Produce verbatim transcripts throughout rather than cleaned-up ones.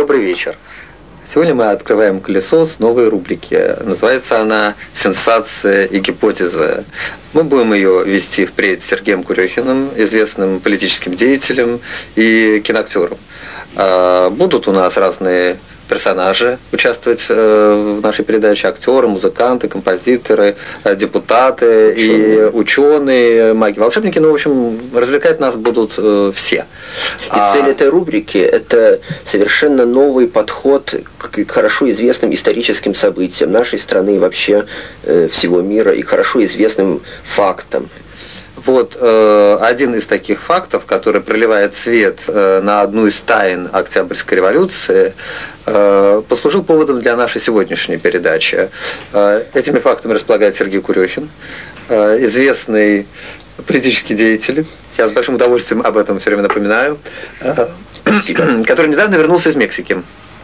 Добрый вечер. Сегодня мы открываем колесо с новой рубрики. Называется она «Сенсация и гипотеза». Мы будем ее вести впредь с Сергеем Курехиным, известным политическим деятелем и киноактером. Будут у нас разные персонажи участвовать в нашей передаче: актеры, музыканты, композиторы, депутаты и ученые, маги, волшебники. Ну, в общем, развлекать нас будут все. И а... цель этой рубрики – это совершенно новый подход к хорошо известным историческим событиям нашей страны и вообще всего мира, и хорошо известным фактам. Вот э, один из таких фактов, который проливает свет э, на одну из тайн Октябрьской революции, э, послужил поводом для нашей сегодняшней передачи. Э, этими фактами располагает Сергей Курехин, э, известный политический деятель. Я с большим удовольствием об этом все время напоминаю. Э, который недавно вернулся из Мексики.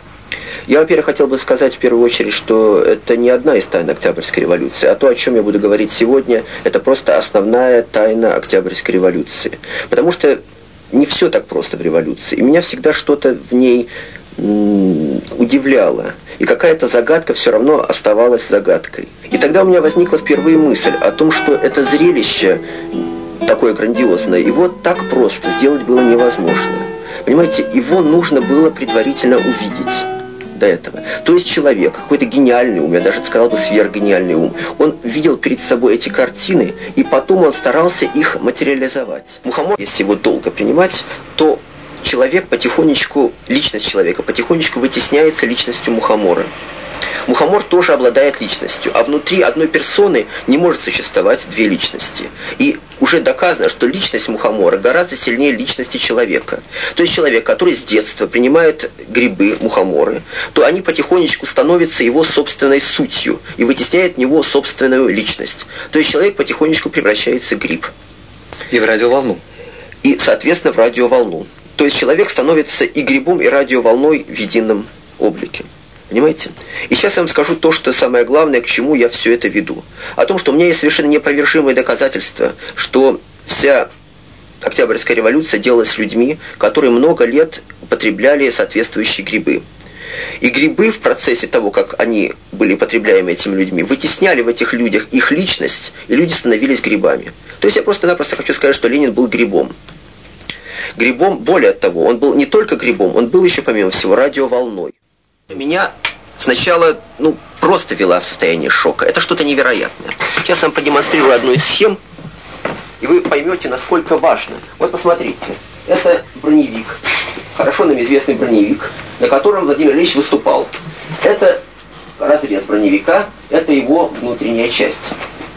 Я, во-первых, хотел бы сказать в первую очередь, что это не одна из тайн Октябрьской революции, а то, о чем я буду говорить сегодня, это просто основная тайна Октябрьской революции. Потому что не все так просто в революции, и меня всегда что-то в ней м- удивляло, и какая-то загадка все равно оставалась загадкой. И тогда у меня возникла впервые мысль о том, что это зрелище такое грандиозное, и вот так просто сделать было невозможно. Понимаете, его нужно было предварительно увидеть. До этого. То есть человек, какой-то гениальный ум, я даже сказал бы сверхгениальный ум, он видел перед собой эти картины, и потом он старался их материализовать. Мухомор, если его долго принимать, то человек потихонечку, личность человека потихонечку вытесняется личностью мухомора. Мухомор тоже обладает личностью, а внутри одной персоны не может существовать две личности. И уже доказано, что личность мухомора гораздо сильнее личности человека. То есть человек, который с детства принимает грибы, мухоморы, то они потихонечку становятся его собственной сутью и вытесняют в него собственную личность. То есть человек потихонечку превращается в гриб. И в радиоволну. И, соответственно, в радиоволну. То есть человек становится и грибом, и радиоволной в едином облике. Понимаете? И сейчас я вам скажу то, что самое главное, к чему я все это веду. О том, что у меня есть совершенно неопровержимые доказательства, что вся Октябрьская революция делалась людьми, которые много лет употребляли соответствующие грибы. И грибы в процессе того, как они были потребляемы этими людьми, вытесняли в этих людях их личность, и люди становились грибами. То есть я просто-напросто хочу сказать, что Ленин был грибом. Грибом, более того, он был не только грибом, он был еще, помимо всего, радиоволной. Меня сначала, ну, просто вела в состояние шока. Это что-то невероятное. Сейчас я вам продемонстрирую одну из схем, и вы поймете, насколько важно. Вот посмотрите, это броневик, хорошо нам известный броневик, на котором Владимир Ильич выступал. Это разрез броневика, это его внутренняя часть.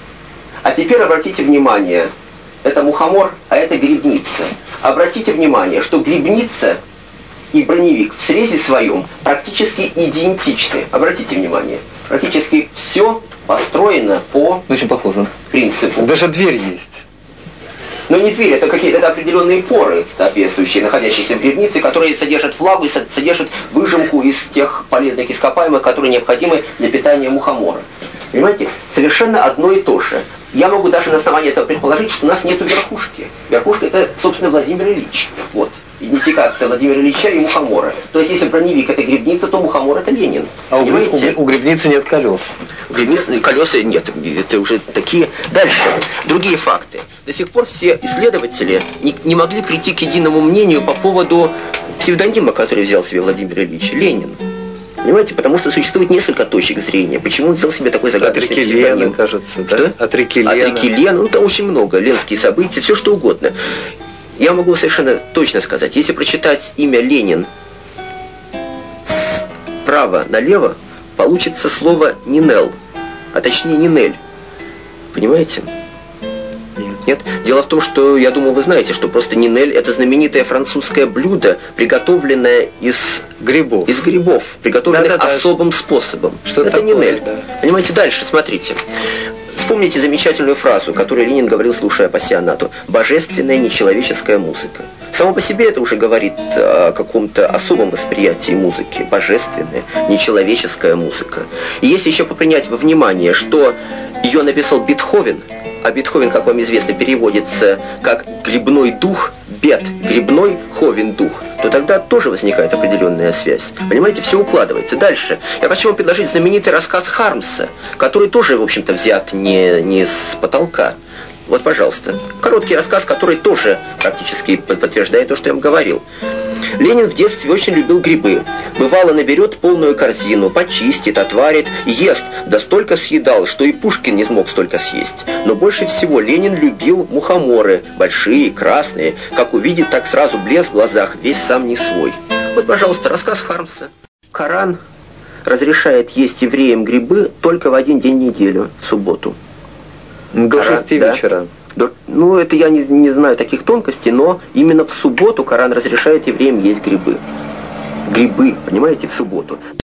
А теперь обратите внимание, это мухомор, а это грибница. Обратите внимание, что грибница и броневик в срезе своем практически идентичны. Обратите внимание, практически все построено по очень похоже принципу. Даже дверь есть. Но не дверь, это какие-то это определенные поры, соответствующие, находящиеся в грибнице, которые содержат влагу и содержат выжимку из тех полезных ископаемых, которые необходимы для питания мухомора. Понимаете? Совершенно одно и то же. Я могу даже на основании этого предположить, что у нас нету верхушки. Верхушка — это, собственно, Владимир Ильич. Вот. Идентификация Владимира Ильича и мухомора. То есть, если броневик — это грибница, то мухомор — это Ленин. А у, у, у грибницы нет колес. У грибницы колеса нет. Это уже такие... Дальше. Другие факты. До сих пор все исследователи не, не могли прийти к единому мнению по поводу псевдонима, который взял себе Владимир Ильич. Ленин. Понимаете? Потому что существует несколько точек зрения. Почему он взял себе такой загадочный псевдоним? От реки Лена, кажется, да? Что? От реки Лена. От реки Лена. Ну, там очень много. Ленские события, все что угодно. Я могу совершенно точно сказать, если прочитать имя Ленин справа налево, получится слово Нинел, а точнее Нинель. Понимаете? Нет? Дело в том, что, я думал, вы знаете, что просто Нинель — это знаменитое французское блюдо, приготовленное из грибов, из грибов приготовленных да, да, особым да. способом. Что это такое, Нинель. Да. Понимаете, дальше, смотрите. Вспомните замечательную фразу, которую Ленин говорил, слушая пассионату: «Божественная нечеловеческая музыка». Само по себе это уже говорит о каком-то особом восприятии музыки. Божественная, нечеловеческая музыка. И если еще попринять во внимание, что ее написал Бетховен, а Бетховен, как вам известно, переводится как «грибной дух», «бет», «грибной», «ховен» дух. то тогда тоже возникает определенная связь. Понимаете, все укладывается. Дальше. Я хочу вам предложить знаменитый рассказ Хармса, который тоже, в общем-то, взят не, не с потолка. Вот, пожалуйста. Короткий рассказ, который тоже практически подтверждает то, что я вам говорил. Ленин в детстве очень любил грибы. Бывало, наберет полную корзину, почистит, отварит, ест, да столько съедал, что и Пушкин не смог столько съесть. Но больше всего Ленин любил мухоморы, большие, красные. Как увидит, так сразу блеск в глазах, весь сам не свой. Вот, пожалуйста, рассказ Хармса. Коран разрешает есть евреям грибы только в один день в неделю, в субботу. До Коран, шести да? вечера. До, ну, это я не, не знаю таких тонкостей, но именно в субботу Коран разрешает евреям есть грибы. Грибы, понимаете, в субботу.